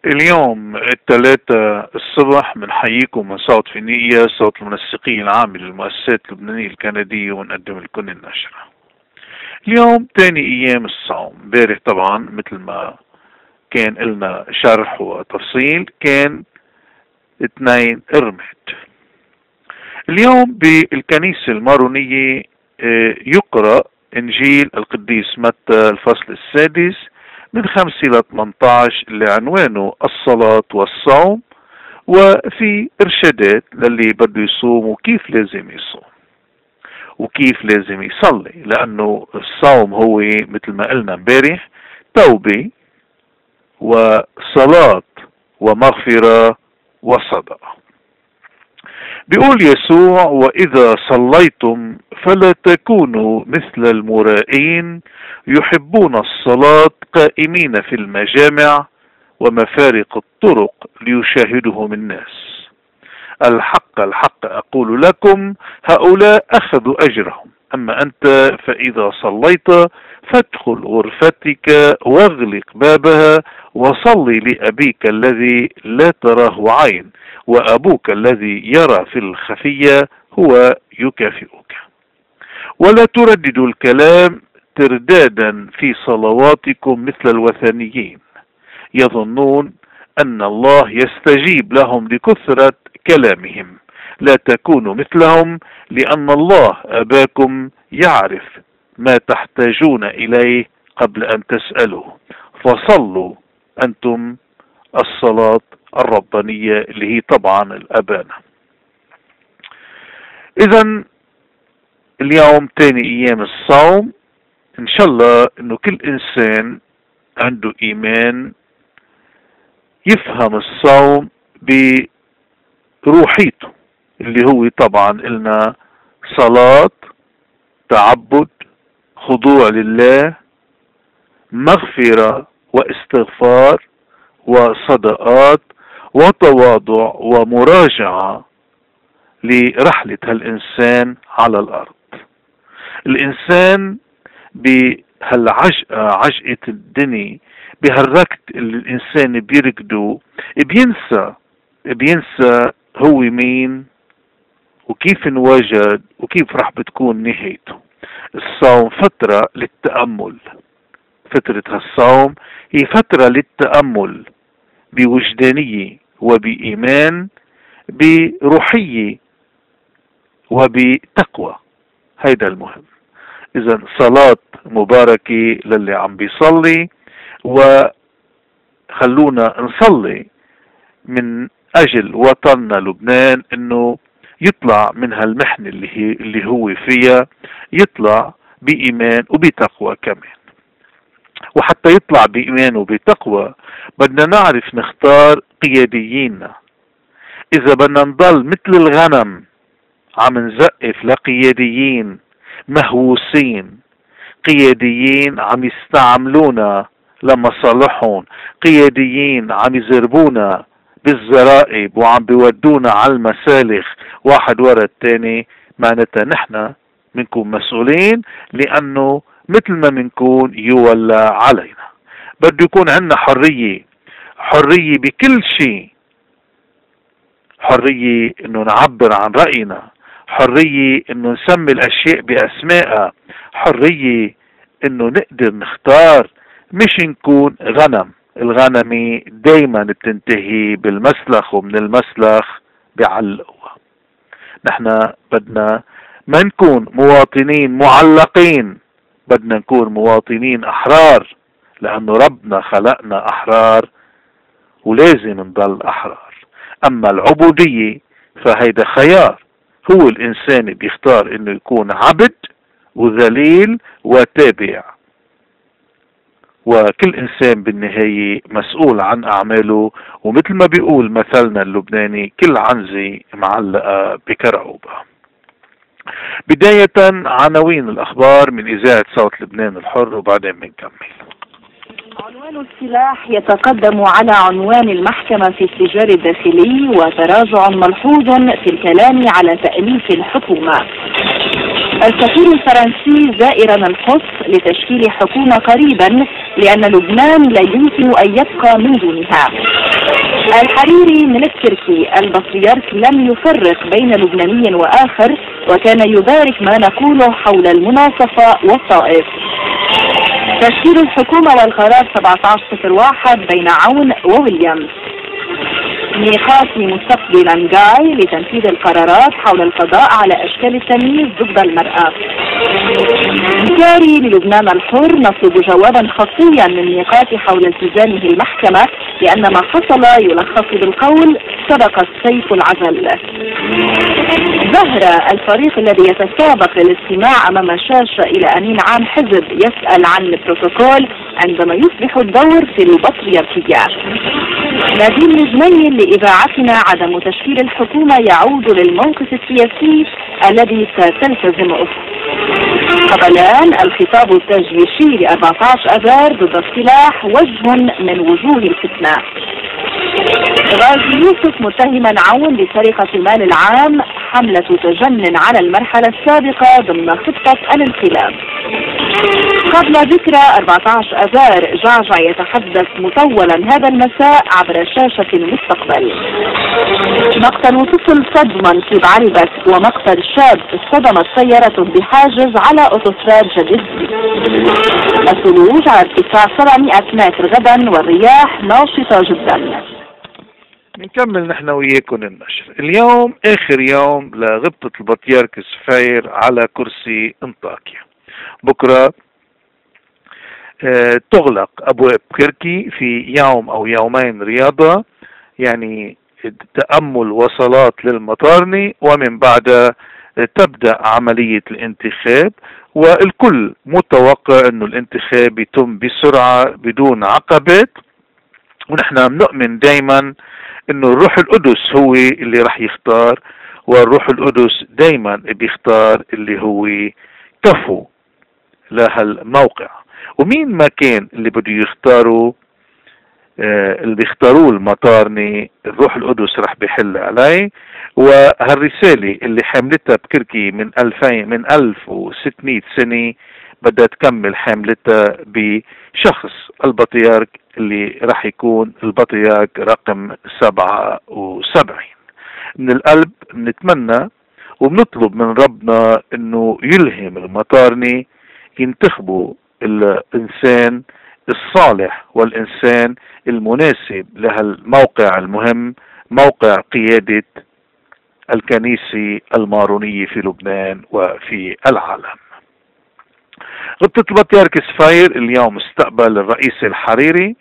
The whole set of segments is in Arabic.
اليوم الثلاثة الصبح بنحييكم من صوت فينيقيا، صوت المنسقين العام للمؤسسات اللبنانية الكندية، ونقدم لكم النشرة. اليوم تاني ايام الصوم. امبارح طبعا مثل ما كان لنا شرح وتفصيل كان 2 ارمت. اليوم بالكنيسة المارونية يقرأ انجيل القديس متى الفصل 6 من 5 إلى 18 اللي عنوانه الصلاة والصوم، وفي إرشادات للي بده يصوم وكيف لازم يصوم وكيف لازم يصلي، لأنه الصوم هو مثل ما قلنا امبارح توبة وصلاة ومغفرة وصدقة. بيقول يسوع: وإذا صليتم فلا تكونوا مثل المرائين يحبون الصلاة قائمين في المجامع ومفارق الطرق ليشاهدهم الناس. الحق الحق أقول لكم هؤلاء أخذوا أجرهم، أما أنت فإذا صليت فادخل غرفتك واغلق بابها وصلي لأبيك الذي لا تراه عين، وأبوك الذي يرى في الخفية هو يكافئك. ولا ترددوا الكلام تردادا في صلواتكم مثل الوثنيين، يظنون أن الله يستجيب لهم لكثرة كلامهم. لا تكونوا مثلهم، لأن الله أباكم يعرف ما تحتاجون إليه قبل أن تسألوا، فصلوا أنتم الصلاة الربانية اللي هي طبعا الأبانة. إذن اليوم تاني أيام الصوم، إن شاء الله إنه كل إنسان عنده إيمان يفهم الصوم بروحيته، اللي هو طبعا قلنا صلاة، تعبد، خضوع لله، مغفرة واستغفار وصدقات وتواضع ومراجعة لرحلة هالإنسان على الأرض. الإنسان بهالعجقة الدنيا، بهالركض اللي الإنسان بيركضه، بينسى هو مين وكيف انوجد وكيف راح بتكون نهايته. الصوم فترة للتأمل. فترة هالصوم هي فترة للتأمل بوجدانية وبإيمان بروحية وبتقوى. هيدا المهم. إذا صلاة مباركة للي عم بيصلي، وخلونا نصلي من أجل وطننا لبنان إنه يطلع من هالمحنة اللي هو فيها، يطلع بإيمان وبتقوى كمان. وحتى يطلع بإيمان وبتقوى بدنا نعرف نختار قيادييننا. إذا بدنا نضل مثل الغنم عم نزقف لقياديين مهووسين، قياديين عم يستعملونا لمصالحهم، قياديين عم يزربونا بالزرائب وعم بيودونا على المسالخ واحد ورا الثاني، معناتها نحن منكون مسؤولين، لأنه مثل ما منكون يولى علينا. بده يكون عندنا حرية بكل شيء، حرية انه نعبر عن رأينا، حرية انه نسمي الاشياء باسمائها، حرية انه نقدر نختار، مش نكون غنم. الغنمة دايما بتنتهي بالمسلخ، ومن المسلخ بعلقوها. نحن بدنا ما نكون مواطنين معلقين، بدنا نكون مواطنين احرار، لانه ربنا خلقنا احرار ولازم نضل احرار. اما العبودية فهيدا خيار، هو الانسان بيختار انه يكون عبد وذليل وتابع، وكل انسان بالنهاية مسؤول عن اعماله. ومثل ما بيقول مثلنا اللبناني: كل عنزة معلقة بكرعوبة. بداية عناوين الاخبار من اذاعة صوت لبنان الحر، وبعدين بنكمل. عنوان السلاح يتقدم على عنوان المحكمة في التجار الداخلي، وتراجع ملحوظ في الكلام على تأليف الحكومة. السفير الفرنسي زائرا القدس لتشكيل حكومة قريبا، لأن لبنان لا يمكن أن يبقى من دونها. الحريري من التركي: البطريرك لم يفرق بين لبناني وآخر، وكان يبارك ما نقوله حول المناصفة والطائف. تشكيل الحكومة والقرار 1701 بين عون وويليامز. ميقاتي مستقبلا جاي لتنفيذ القرارات حول القضاء على أشكال التمييز ضد المرأة. كاري للبنان الحر: نطلب جوابا خطيا من ميقاتي حول التزامه المحكمة، لأن ما حصل يلخص بالقول سبق السيف العجل. زهرة: الفريق الذي يتسابق للاستماع أمام شاشة إلى أمين عام حزب يسأل عن البروتوكول عندما يصبح الدور في البطريركية. نادين نجمين لإذاعتنا: عدم تشكيل الحكومة يعود للموقف السياسي الذي ستلتزمه. قبلان: الخطاب التجيشي ل 14 أذار ضد السلاح وجه من وجوه الفتنة. غازي يوسف متهما عون بسرقة المال العام، حملة تجنن على المرحلة السابقة ضمن خطة الانقلاب. قبل ذكرى 14 أذار: جعجع يتحدث مطولا هذا المساء عبر شاشة المستقبل. مقتل طفل صدما في بعربك، ومقتل شاب اصطدمت سيارته بحاجز على أوتوستراد جديد. الثلوج على ارتفاع 700 متر غدا، والرياح ناشطة جدا. نكمل نحن وياكم النشر. اليوم آخر يوم لغبطة البطريرك سفير على كرسي انطاكيا. بكرة تغلق أبواب كركي في يوم أو يومين رياضة، يعني تأمل وصلات للمطارني، ومن بعد تبدأ عملية الانتخاب، والكل متوقع أنه الانتخاب يتم بسرعة بدون عقبات. ونحن بنؤمن دايما أنه الروح القدس هو اللي رح يختار، والروح القدس دايما بيختار اللي هو كفو لهالموقع. ومين ما كان اللي بده يختاروا اللي بيختاروه المطارني، الروح القدس رح بيحل عليه. وهالرسالة اللي حملتها بكركي من 1600 سنة بدها تكمل حملتها بشخص البطريرك اللي رح يكون البطريرك رقم 77. من القلب بنتمنى وبنطلب من ربنا انه يلهم المطارني ينتخبوا الانسان الصالح والإنسان المناسب لهالموقع المهم، موقع قيادة الكنيسة المارونية في لبنان وفي العالم. غبطة البطريرك سفير اليوم استقبل الرئيس الحريري،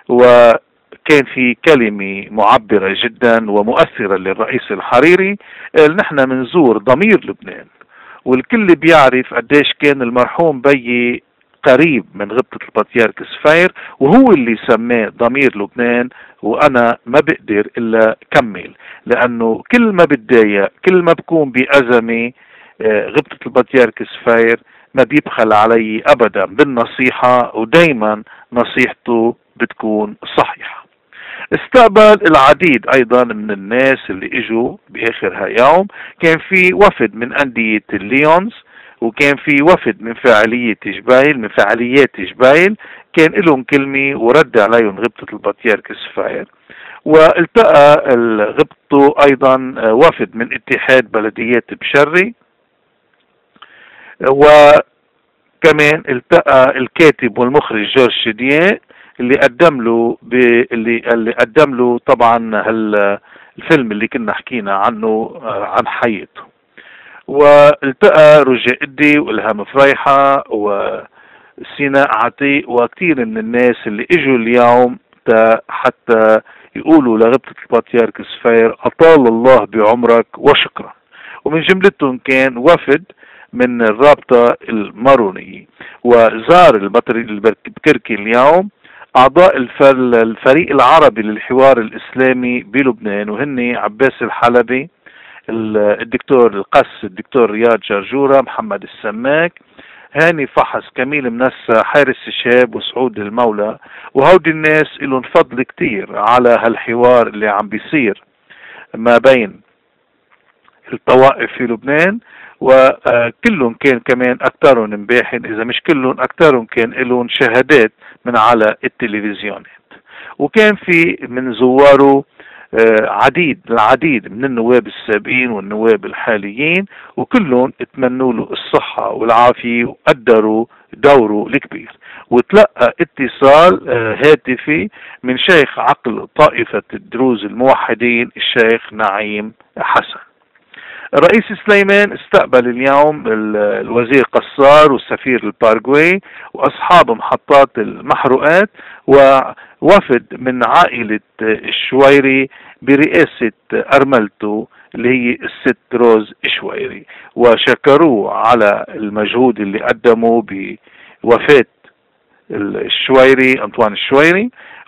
وكان في كلمة معبرة جدا ومؤثرة للرئيس الحريري. نحن منزور ضمير لبنان، والكل بيعرف قديش كان المرحوم بيي قريب من غبطة البطريرك سفير، وهو اللي سماه ضمير لبنان. وأنا ما بقدر إلا كمل، لأنه كل ما بتضايق، كل ما بكون بأزمة، غبطة البطريرك سفير ما بيبخل علي أبدا بالنصيحة، ودايما نصيحته بتكون صحيحة. استقبل العديد أيضا من الناس اللي إجوا بآخر هاليوم. كان في وفد من أندية الليونز، وكان في وفد من فعاليات جبايل، كان لهم كلمة ورد عليهم غبطة البطريرك سفير. والتقى غبطه أيضا وفد من اتحاد بلديات بشري، وكمان التقى الكاتب والمخرج جورج شديان اللي قدم له طبعا الفيلم اللي كنا حكينا عنه عن حياته. والتقى رجاء الدي والهام فريحة وسيناء عتيق وكثير من الناس اللي اجوا اليوم حتى يقولوا لغبطة البطريرك سفير أطال الله بعمرك وشكرا. ومن جملتهم كان وفد من الرابطة المارونية، وزار البكركي اليوم أعضاء الفريق العربي للحوار الإسلامي بلبنان، وهن عباس الحلبي، الدكتور القس، الدكتور رياض جرجورة، محمد السماك، هاني فحص، كميل منسى، حارس الشاب، وسعود المولى. وهودي الناس لهم فضل كتير على هالحوار اللي عم بيصير ما بين الطوائف في لبنان، وكلهم كان كمان أكثرهم امباحن، إذا مش كلهم أكثرهم كان لهم شهادات من على التلفزيونات. وكان في من زواره العديد من النواب السابقين والنواب الحاليين، وكلهم اتمنوا له الصحة والعافية وقدروا دوره الكبير. وتلقى اتصال هاتفي من شيخ عقل طائفة الدروز الموحدين الشيخ نعيم حسن. الرئيس سليمان استقبل اليوم الوزير قصار والسفير الباراغواي وأصحاب محطات المحروقات ووفد من عائلة الشويري برئاسة أرملته اللي هي الست روز الشويري، وشكروه على المجهود اللي قدمه بوفاة الشويري أنطوان الشويري،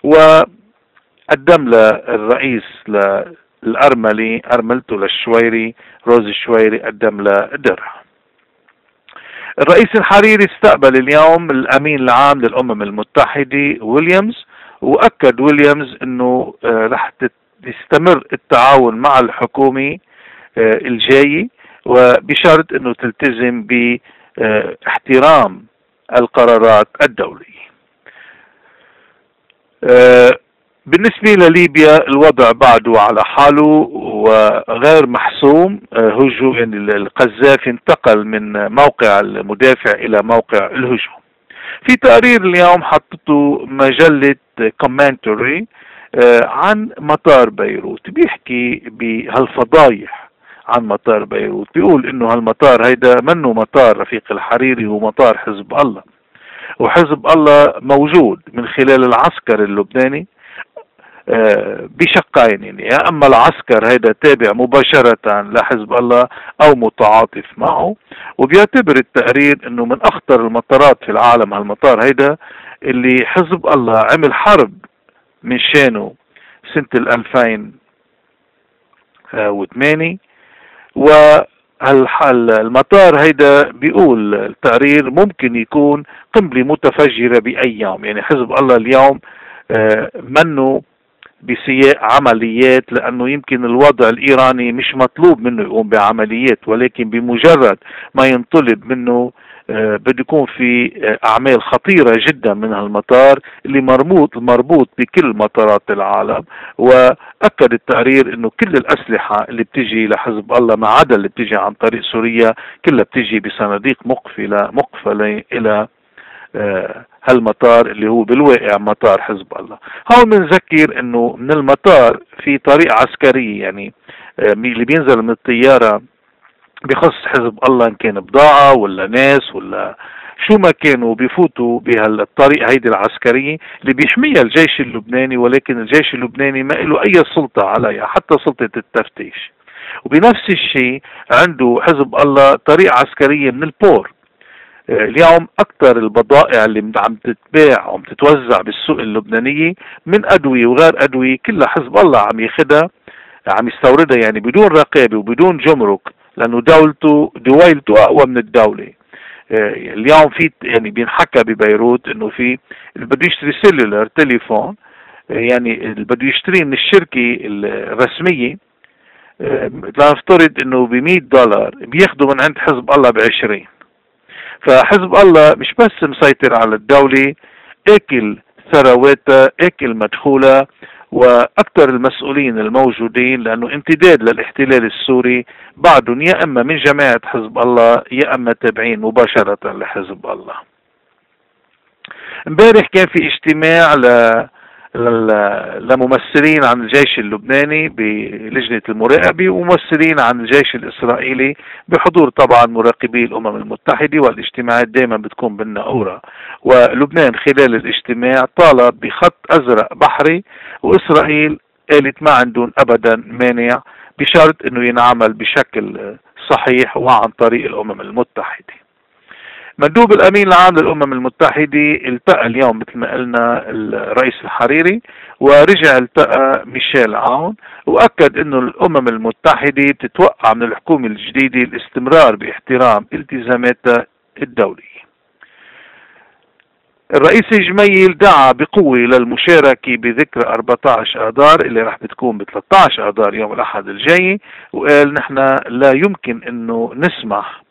وقدم للرئيس الأرملي أرملته للشويري روز الشويري قدم له درع. الرئيس الحريري استقبل اليوم الأمين العام للأمم المتحدة ويليامز، وأكد ويليامز أنه رح يستمر التعاون مع الحكومة الجاي، وبشرط أنه تلتزم باحترام القرارات الدولية. بالنسبة لليبيا الوضع بعده على حاله وغير محسوم. يعني القذافي انتقل من موقع المدافع إلى موقع الهجوم. في تقرير اليوم حطته مجلة كومنتري عن مطار بيروت، بيحكي بهالفضايح عن مطار بيروت. بيقول انه هالمطار هيدا منه مطار رفيق الحريري، هو مطار حزب الله، وحزب الله موجود من خلال العسكر اللبناني بشقين، يعني يا اما العسكر هيدا تابع مباشرة لحزب الله او متعاطف معه. وبيعتبر التقرير انه من اخطر المطارات في العالم هالمطار هيدا اللي حزب الله عمل حرب من شانه سنة 2008. والمطار هيدا بيقول التقرير ممكن يكون قنبلة متفجرة بأي يوم. يعني حزب الله اليوم منه بسياق عمليات، لأنه يمكن الوضع الإيراني مش مطلوب منه يقوم بعمليات، ولكن بمجرد ما ينطلب منه بده يكون في أعمال خطيرة جدا من هالمطار اللي مربوط بكل مطارات العالم. وأكد التقرير أنه كل الأسلحة اللي بتجي لحزب الله ما عدا اللي بتجي عن طريق سوريا كلها بتجي بصناديق مقفلة إلى هالمطار اللي هو بالواقع مطار حزب الله. هون بنذكر انه من المطار في طريق عسكري، يعني اللي بينزل من الطيارة بخص حزب الله ان كان بضاعة ولا ناس ولا شو ما كانوا بيفوتوا بهالطريق هيدي العسكرية اللي بيحميها الجيش اللبناني، ولكن الجيش اللبناني ما له اي سلطة عليها حتى سلطة التفتيش. وبنفس الشيء عنده حزب الله طريق عسكرية من البور. اليوم اكثر البضائع اللي عم تتباع وعم تتوزع بالسوق اللبنانية من ادوية وغير ادوية كلها حزب الله عم ياخدها، عم يستوردها يعني بدون رقابة وبدون جمرك، لانه دويلته اقوى من الدولة. اليوم في يعني بينحكى ببيروت انه في اللي بده يشتري سيلولر تليفون، يعني اللي بده يشتري من الشركة الرسمية لنفترض انه $100 بياخده من عند حزب الله ب20. فحزب الله مش بس مسيطر على الدولة، اكل ثرواتها، اكل مدخولها، واكثر المسؤولين الموجودين لانه امتداد للاحتلال السوري بعدهم يا اما من جماعة حزب الله يا اما تابعين مباشرة لحزب الله. امبارح كان في اجتماع لممثلين عن الجيش اللبناني بلجنة المراقبة وممثلين عن الجيش الإسرائيلي بحضور طبعا مراقبي الأمم المتحدة، والاجتماعات دائما بتكون بالناقورة. ولبنان خلال الاجتماع طالب بخط أزرق بحري، وإسرائيل قالت ما عندهم أبدا مانع بشرط أنه ينعمل بشكل صحيح وعن طريق الأمم المتحدة. مندوب الأمين العام للأمم المتحدة التقى اليوم مثل ما قلنا الرئيس الحريري، ورجع التقى ميشيل عون، وأكد أنه الأمم المتحدة بتتوقع من الحكومة الجديدة الاستمرار باحترام التزاماتها الدولية. الرئيس جميل دعا بقوة للمشاركة بذكرى 14 آذار اللي راح بتكون ب13 آذار يوم الأحد الجاي، وقال نحن لا يمكن أنه نسمح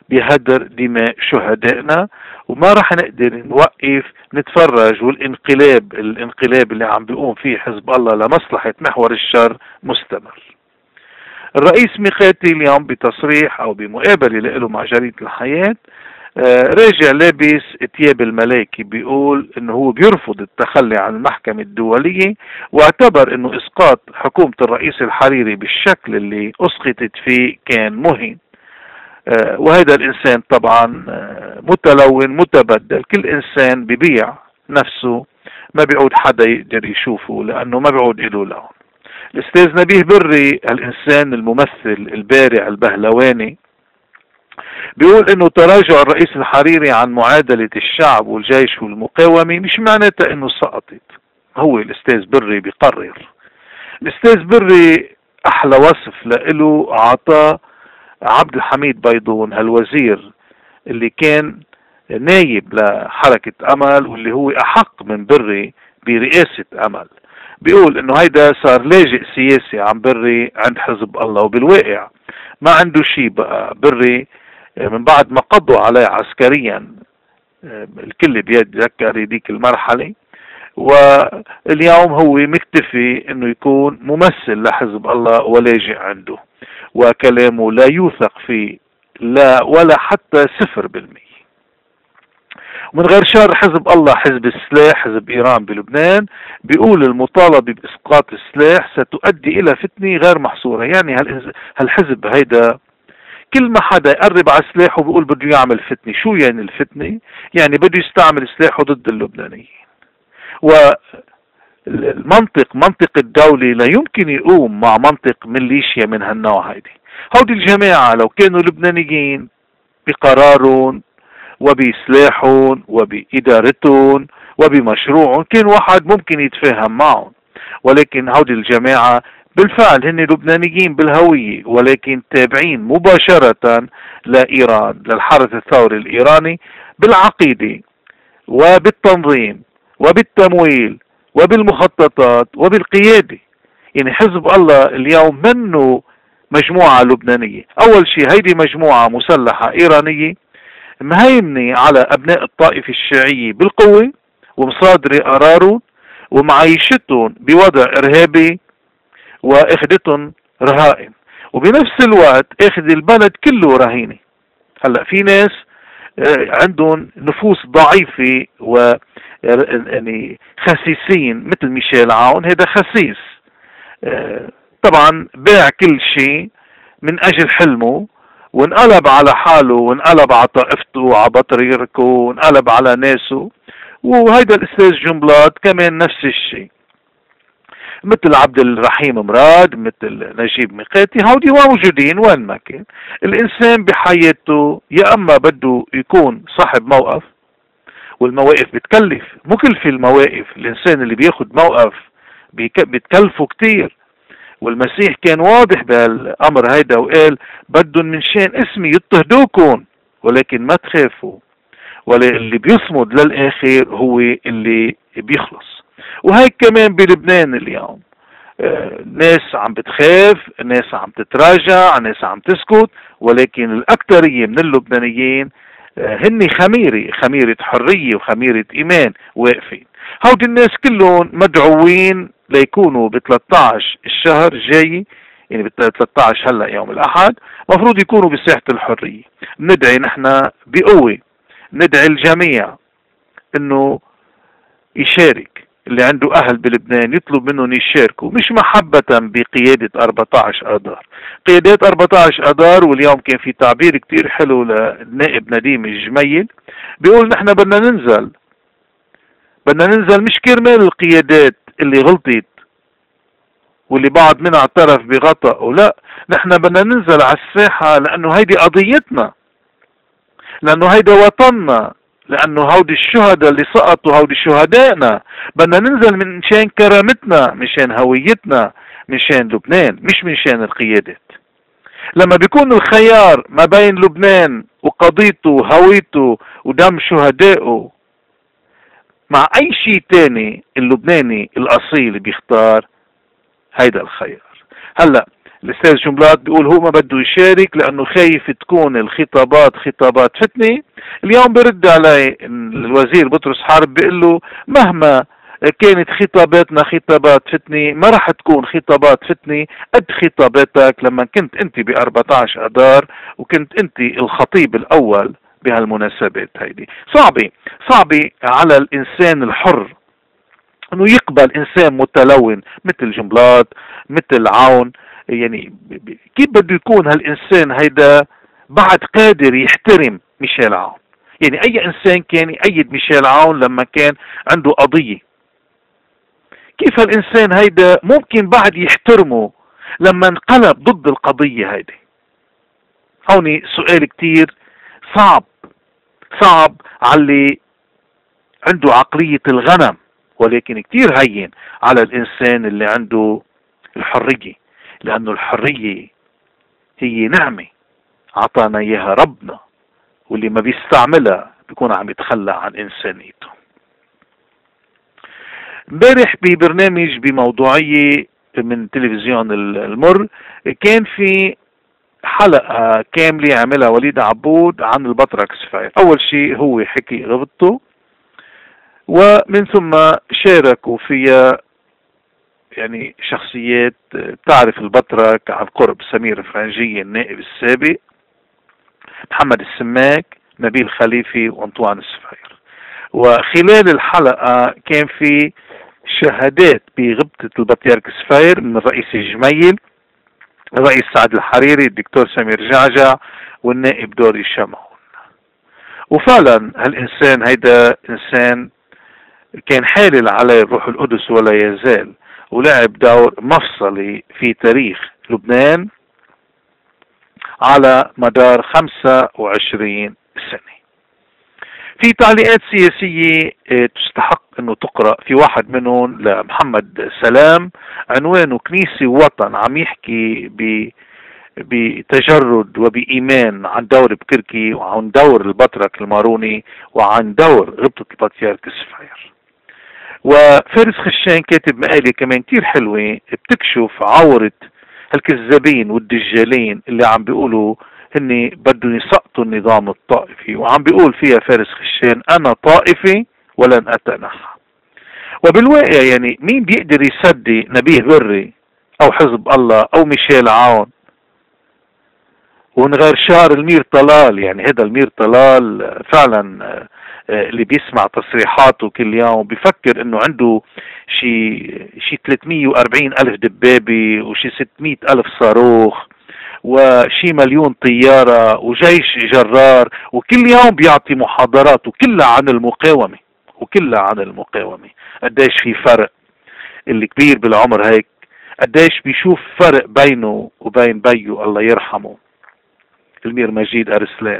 بهدر دماء شهدائنا، وما راح نقدر نوقف نتفرج الانقلاب اللي عم بيقوم فيه حزب الله لمصلحة محور الشر مستمر. الرئيس ميقاتي اليوم بتصريح او بمقابلة له مع جريدة الحياة راجع لابس ثياب الملاكي، بيقول انه هو بيرفض التخلي عن المحكمة الدولية، واعتبر انه اسقاط حكومة الرئيس الحريري بالشكل اللي اسقطت فيه كان مهين. وهذا الانسان طبعا متلون متبدل، كل انسان ببيع نفسه، ما بيعود حدا يقدر يشوفه لانه ما بيعود له لون. الاستاذ نبيه بري الانسان الممثل البارع البهلواني بيقول انه تراجع الرئيس الحريري عن معادلة الشعب والجيش والمقاومة مش معناتها انه سقطت. هو الاستاذ بري بيقرر. الاستاذ بري احلى وصف له عطاه عبد الحميد بيضون، هالوزير اللي كان نايب لحركة امل واللي هو احق من بري برئاسة امل. بيقول انه هيدا صار لاجئ سياسي عن بري عند حزب الله، وبالواقع ما عنده شيء بقى. بري من بعد ما قضوا عليه عسكريا، الكل بيتذكر ديك المرحلة، واليوم هو مكتفي انه يكون ممثل لحزب الله ولاجئ عنده، وكلامه لا يوثق فيه لا ولا حتى 0%. ومن غير شر حزب الله حزب السلاح، حزب ايران بلبنان، بيقول المطالبة باسقاط السلاح ستؤدي الى فتنة غير محصورة. يعني هالحزب هيدا كل ما حدا يقرب على سلاحه بيقول بده يعمل فتنة. شو يعني الفتنة؟ يعني بده يستعمل سلاحه ضد اللبنانيين. منطق الدولة لا يمكن يقوم مع منطق ميليشيا من هالنوع هيدي. هودي الجماعة لو كانوا لبنانيين بقرارهم وبسلاحهم وبإدارتهم وبمشروعهم كان واحد ممكن يتفاهم معهم، ولكن هودي الجماعة بالفعل هن لبنانيين بالهوية، ولكن تابعين مباشرة لإيران، للحرس الثوري الإيراني، بالعقيدة وبالتنظيم وبالتمويل وبالمخططات وبالقيادة. يعني حزب الله اليوم منه مجموعة لبنانية. أول شيء هيدي مجموعة مسلحة إيرانية مهيمنة على أبناء الطائفة الشيعية بالقوة، ومصادرة قرارهم ومعيشتهم بوضع إرهابي، واخدتهم رهائن، وبنفس الوقت اخذ البلد كله رهينة. هلا في ناس عندهم نفوس ضعيفة و يعني خسيسين مثل ميشيل عون. هذا خسيس طبعا باع كل شيء من اجل حلمه، وانقلب على حاله وانقلب على طائفته وعلى بطريركه وانقلب على ناسه. وهيدا الاستاذ جنبلاط كمان نفس الشيء، مثل عبد الرحيم مراد، مثل نجيب ميقاتي. هودي موجودين وين ما كان. الانسان بحياته يا اما بده يكون صاحب موقف، والمواقف بتكلف، مكلفة المواقف. الانسان اللي بياخد موقف بتكلفه كتير، والمسيح كان واضح بهالامر هيدا وقال بدهم من شان اسمي يضطهدوكم ولكن ما تخافوا، ولا اللي بيصمد للاخر هو اللي بيخلص. وهيك كمان بلبنان اليوم ناس عم بتخاف، ناس عم تتراجع، ناس عم تسكت، ولكن الأكثرية من اللبنانيين هن خميرة حرية وخميرة إيمان واقفين. هودي الناس كلهم مدعوين ليكونوا ب 13 الشهر الجاي، يعني ب 13 هلا يوم الأحد مفروض يكونوا بساحة الحرية. ندعي نحن بقوة، ندعي الجميع انه يشارك. اللي عنده اهل بلبنان يطلب منهم يشاركوا، مش محبة بقيادة 14 اذار. قيادات 14 اذار، واليوم كان في تعبير كتير حلو للنائب نديم الجميل بيقول نحن بدنا ننزل مش كرمال القيادات اللي غلطت واللي بعض منها اعترف بغطأ، لا، نحن بدنا ننزل على الساحة لانه هيدي قضيتنا، لانه هيدا وطننا، لانه هودي الشهداء اللي سقطوا هودي شهدائنا. بدنا ننزل من شان كرامتنا، مشان هويتنا، مشان لبنان، مش من شان القيادات. لما بيكون الخيار ما بين لبنان وقضيته وهويته ودم شهدائه مع اي شيء تاني، اللبناني الاصيل بيختار هيدا الخيار. هلا الأستاذ جنبلاط بيقول هو ما بده يشارك لأنه خايف تكون الخطابات خطابات فتنة. اليوم برد علي الوزير بطرس حارب بيقول له مهما كانت خطاباتنا خطابات فتنة ما راح تكون خطابات فتنة قد خطاباتك لما كنت انت ب14 اذار وكنت انت الخطيب الاول بهالمناسبات هيدي. صعبة على الانسان الحر انه يقبل انسان متلون مثل جنبلاط مثل عون. يعني كيف بده يكون هالانسان هيدا بعد قادر يحترم ميشيل عون؟ يعني اي انسان كان يأيد ميشيل عون لما كان عنده قضية، كيف هالإنسان هيدا ممكن بعد يحترمه لما انقلب ضد القضية هيدي؟ هوني سؤال كتير صعب على اللي عنده عقلية الغنم، ولكن كتير هين على الإنسان اللي عنده الحرية، لأنه الحرية هي نعمة عطانا إياها ربنا، واللي ما بيستعملها بيكون عم يتخلى عن إنسانيته. امبارح ببرنامج بموضوعية من تلفزيون المر كان في حلقة كاملة عملها وليد عبود عن البطرك سفير. أول شيء هو حكي غبطته، ومن ثم شاركوا فيها يعني شخصيات بتعرف البطرك عن قرب، سمير فرنجية النائب السابق، محمد السماك، نبيل خليفي، وأنطوان السفير. وخلال الحلقة كان في شهادات بغبطة البطريرك سفير من الرئيس الجميل، الرئيس سعد الحريري، الدكتور سمير جعجع، والنائب دوري شمعون. وفعلا هالإنسان هيدا إنسان كان حالل عليه الروح القدس ولا يزال، ولعب دور مفصلي في تاريخ لبنان على مدار 25 سنة. في تعليقات سياسية تستحق انه تقرأ، في واحد منهم لمحمد سلام عنوانه كنيسة ووطن، عم يحكي بتجرد وبإيمان عن دور بكركي وعن دور البطرك الماروني وعن دور غبطة البطريرك سفير. وفارس خشان كاتب مقالة كمان كتير حلوة بتكشف عورة هالكذابين والدجالين اللي عم بيقولوا هني بدهم يسقطوا النظام الطائفي، وعم بيقول فيها فارس خشان أنا طائفي ولن أتنحى. وبالواقع يعني مين بيقدر يصدق نبيه بري أو حزب الله أو ميشيل عون ونغير شعر المير طلال؟ يعني هذا المير طلال فعلا اللي بيسمع تصريحاته كل يوم بيفكر انه عنده شي 340 ألف دبابة وشي 600 ألف صاروخ وشي 1,000,000 طيارة وجيش جرار، وكل يوم بيعطي محاضرات وكلها عن المقاومة. قديش في فرق، اللي كبير بالعمر هيك قديش بيشوف فرق بينه وبين بيه الله يرحمه المير مجيد أرسلان.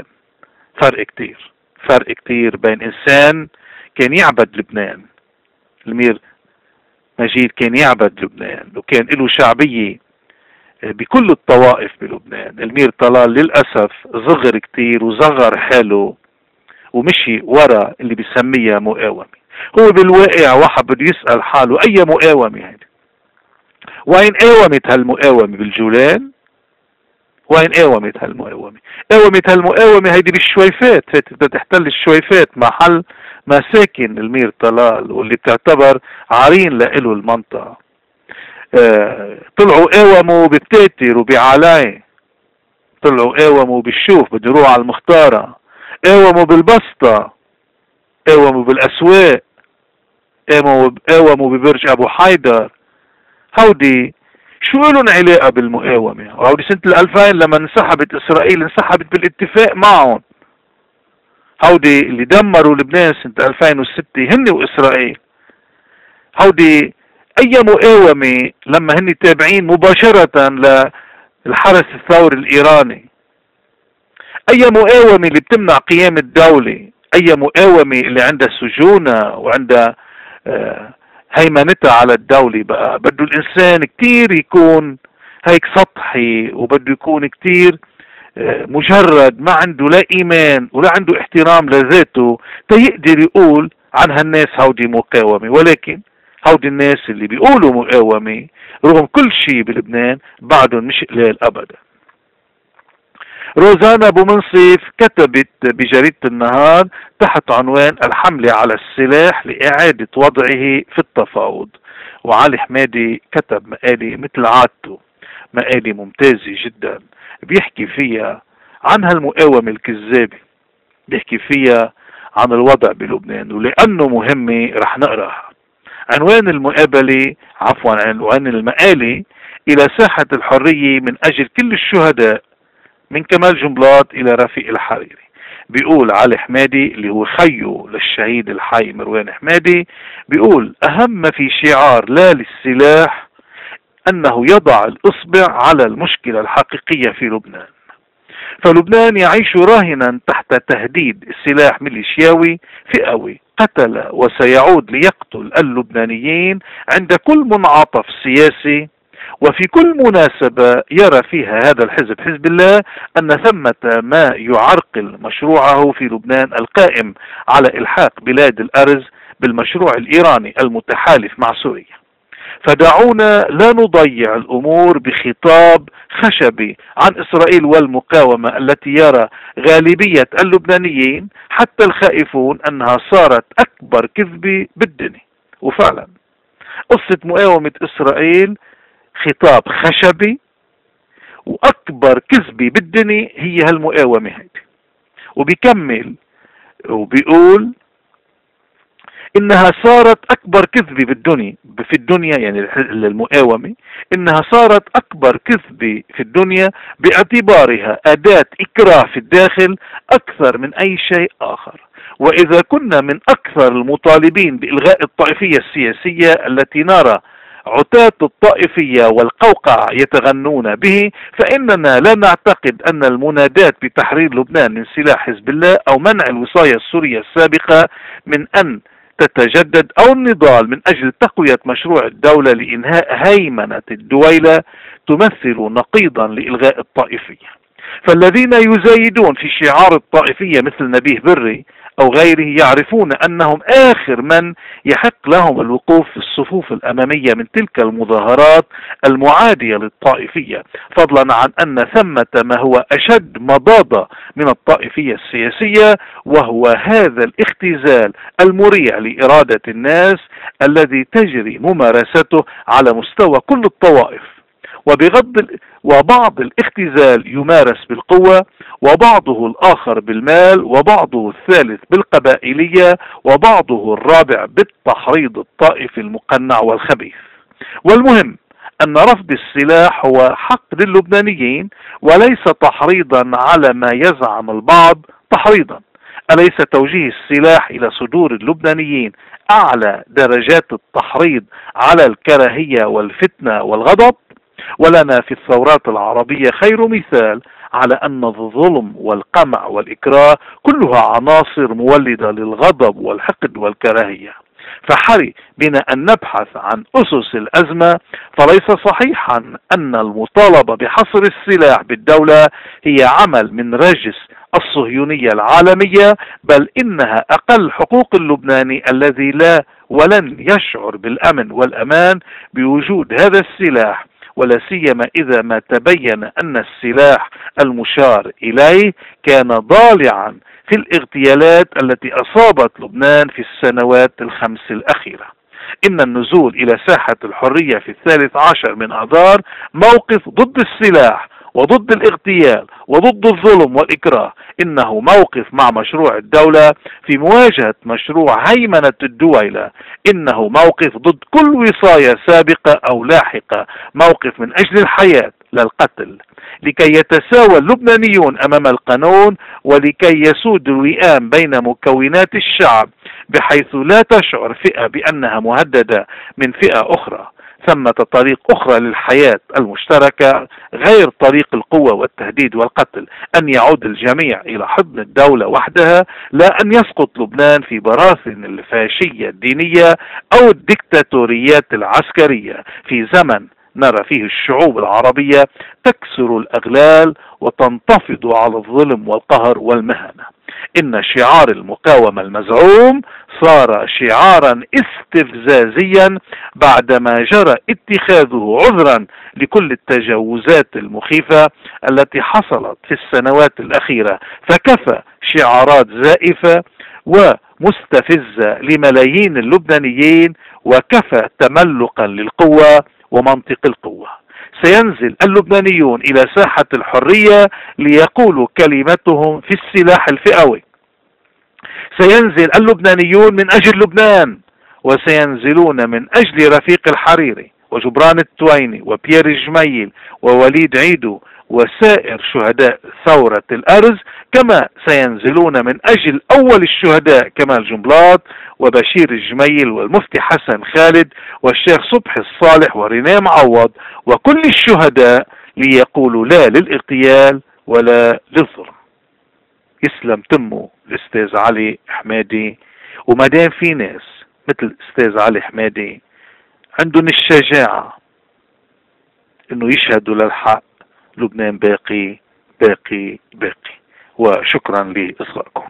فرق كتير بين إنسان كان يعبد لبنان، المير مجيد كان يعبد لبنان وكان له شعبية بكل الطوائف بلبنان. المير طلال للأسف صغر كتير وصغر حاله ومشي ورا اللي بيسميها مقاومة. هو بالواقع واحد بده يسأل حاله أي مقاومة هيدي؟ وين قاومت هالمقاومة بالجولان؟ وين قاومت هالمقاومة؟ قاومت هالمقاومة هيدي بالشويفات، بدها تحتل الشويفات محل مساكن المير طلال واللي بتعتبر عرين لإله المنطقة. طلعوا قاوموا ببتاتر وبعلاي، طلعوا قاوموا بالشوف بده يروح على المختارة، قاوموا بالبسطة، قاوموا بالأسواق، قاوموا ببرج أبو حيدر. هودي شو لهم علاقة بالمقاومة؟ هودي سنة 2000 لما انسحبت إسرائيل انسحبت بالاتفاق معهم. هودي اللي دمروا لبنان سنة 2006 هن وإسرائيل. هودي أي مقاومة لما هن تابعين مباشرة للحرس الثوري الإيراني؟ أي مقاومة اللي بتمنع قيام الدولة؟ أي مقاومة اللي عندها سجونها وعندها هيمنتها على الدولة؟ بقى بده الإنسان كتير يكون هيك سطحي، وبده يكون كتير مجرد، ما عنده لا إيمان ولا عنده احترام لذاته تيقدر يقول عن هالناس هودي مقاومة. ولكن هودي الناس اللي بيقولوا مقاومة رغم كل شيء بلبنان بعدهم مش قليل أبدا. روزانا أبو منصف كتبت بجريدة النهار تحت عنوان الحملة على السلاح لإعادة وضعه في التفاوض. وعلي حمادي كتب مقالة مثل عادته، مقالة ممتازة جدا بيحكي فيها عن هالمقاومة الكذابة، بيحكي فيها عن الوضع بلبنان، ولأنه مهمة رح نقرأها. عنوان المقابلة عنوان المقالة: إلى ساحة الحرية من أجل كل الشهداء من كمال جنبلاط إلى رفيق الحريري. بيقول علي حمادي اللي هو خيو للشهيد الحي مروان حمادي، بيقول أهم ما في شعار لا للسلاح أنه يضع الإصبع على المشكلة الحقيقية في لبنان. فلبنان يعيش راهنا تحت تهديد سلاح ميليشياوي فئوي قتل وسيعود ليقتل اللبنانيين عند كل منعطف سياسي، وفي كل مناسبة يرى فيها هذا الحزب حزب الله أن ثمة ما يعرقل مشروعه في لبنان القائم على إلحاق بلاد الأرز بالمشروع الإيراني المتحالف مع سوريا. فدعونا لا نضيع الأمور بخطاب خشبي عن إسرائيل والمقاومة التي يرى غالبية اللبنانيين حتى الخائفون أنها صارت أكبر كذبة بالدنيا. وفعلا قصة مقاومة إسرائيل خطاب خشبي، وأكبر كذبة بالدنيا هي هالمقاومة هيدي. وبيكمل وبيقول إنها صارت أكبر كذبة في الدنيا يعني المقاومة، إنها صارت أكبر كذبة في الدنيا باعتبارها أداة إكراه في الداخل أكثر من أي شيء آخر. وإذا كنا من أكثر المطالبين بإلغاء الطائفية السياسية التي نرى عتاة الطائفية والقوقعة يتغنون به، فإننا لا نعتقد أن المنادات بتحرير لبنان من سلاح حزب الله أو منع الوصاية السورية السابقة من أن تتجدد أو النضال من أجل تقوية مشروع الدولة لإنهاء هيمنة الدويلة تمثل نقيضا لإلغاء الطائفية. فالذين يزايدون في شعار الطائفية مثل نبيه بري أو غيره يعرفون أنهم آخر من يحق لهم الوقوف في الصفوف الأمامية من تلك المظاهرات المعادية للطائفية، فضلا عن أن ثمة ما هو أشد مضاضة من الطائفية السياسية، وهو هذا الاختزال المريع لإرادة الناس الذي تجري ممارسته على مستوى كل الطوائف. وبعض الاختزال يمارس بالقوة، وبعضه الآخر بالمال، وبعضه الثالث بالقبائلية، وبعضه الرابع بالتحريض الطائفي المقنع والخبيث. والمهم أن رفض السلاح هو حق للبنانيين وليس تحريضا على ما يزعم البعض تحريضا. أليس توجيه السلاح إلى صدور اللبنانيين أعلى درجات التحريض على الكراهية والفتنة والغضب؟ ولنا في الثورات العربية خير مثال على أن الظلم والقمع والإكراه كلها عناصر مولدة للغضب والحقد والكراهية. فحري بنا أن نبحث عن أسس الأزمة، فليس صحيحا أن المطالبة بحصر السلاح بالدولة هي عمل من رجس الصهيونية العالمية، بل إنها أقل حقوق اللبناني الذي لا ولن يشعر بالأمن والأمان بوجود هذا السلاح، ولا سيما إذا ما تبين أن السلاح المشار إليه كان ضالعا في الاغتيالات التي أصابت لبنان في السنوات الخمس الأخيرة. إن النزول إلى ساحة الحرية في 13 من آذار موقف ضد السلاح وضد الاغتيال وضد الظلم والإكراه، إنه موقف مع مشروع الدولة في مواجهة مشروع هيمنة الدويلة، إنه موقف ضد كل وصاية سابقة أو لاحقة، موقف من أجل الحياة لا القتل، لكي يتساوى اللبنانيون أمام القانون، ولكي يسود الوئام بين مكونات الشعب بحيث لا تشعر فئة بأنها مهددة من فئة أخرى. ثمة طريق أخرى للحياة المشتركة غير طريق القوة والتهديد والقتل، أن يعود الجميع إلى حضن الدولة وحدها، لا أن يسقط لبنان في براثن الفاشية الدينية أو الدكتاتوريات العسكرية في زمن نرى فيه الشعوب العربية تكسر الأغلال وتنتفض على الظلم والقهر والمهانة. إن شعار المقاومة المزعوم صار شعارا استفزازيا بعدما جرى اتخاذه عذرا لكل التجاوزات المخيفة التي حصلت في السنوات الأخيرة، فكفى شعارات زائفة ومستفزة لملايين اللبنانيين، وكفى تملقا للقوة ومنطق القوة. سينزل اللبنانيون إلى ساحة الحرية ليقولوا كلمتهم في السلاح الفئوي. سينزل اللبنانيون من أجل لبنان، وسينزلون من أجل رفيق الحريري وجبران التويني وبيير الجميل ووليد عيدو وسائر شهداء ثورة الأرز، كما سينزلون من أجل أول الشهداء كمال جنبلاط وبشير الجميل والمفتي حسن خالد والشيخ صبحي الصالح ورينيه معوض وكل الشهداء، ليقولوا لا للاغتيال ولا للظلم. يسلم تمه الأستاذ علي حمادي. ومادام في ناس مثل الأستاذ علي حمادي عندهم الشجاعة انه يشهدوا للحق، لبنان باقي باقي باقي. وشكرا لإصغائكم.